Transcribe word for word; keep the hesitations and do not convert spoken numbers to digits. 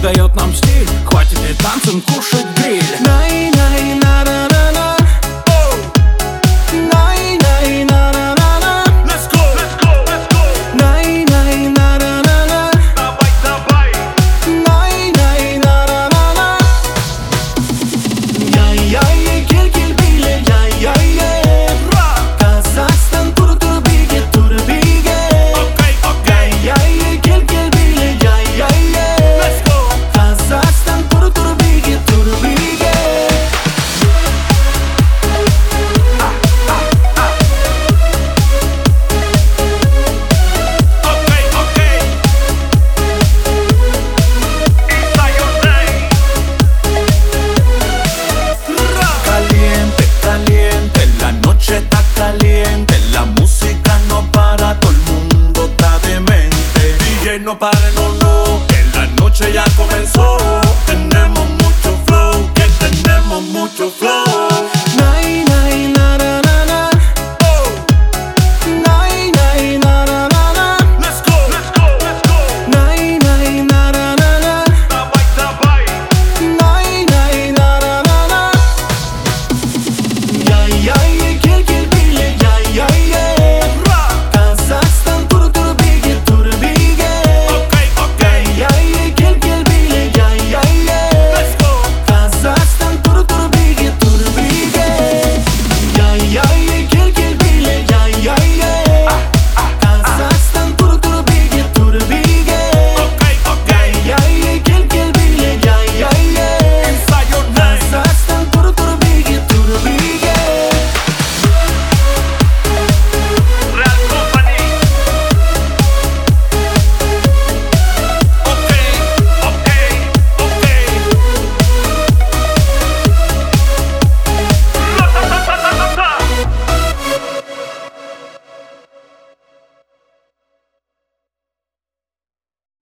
задает нам стиль. Хватит и танцем кушать гриль. Най, най, на, на, на, на. Най, най, на, на, на, на. Let's go, let's go, let's go. Най, най, на, на, на, на. Давай, давай. Най, най, на, на, на, на. Яй, яй, кел, кел, биле, яй, яй, яй. Казахстан, тур, тур, биге, тур, биге. Okay, okay. Яй, яй, кел, кел, биле, яй, яй, яй. Let's go. Казахстан, тур, тур, биге, тур, биге. Okay, okay. Inside your name. Caliente, caliente, la noche está caliente. La música no para, todo el mundo está demente. D J no pare, no, no, que la noche ya comenzó.